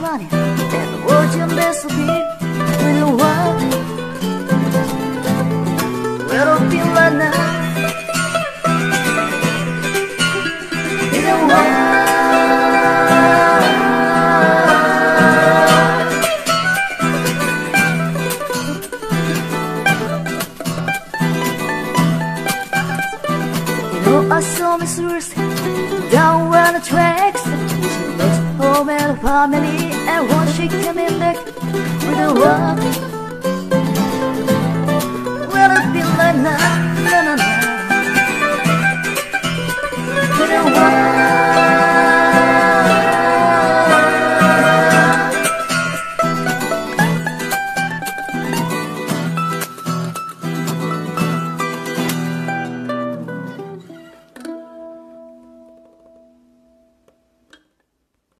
running and watching this beat with the world. Little feel right now in the world. You know I saw Miss Lucy down where the tracks. She makes home and family, and once she came in back with a walk.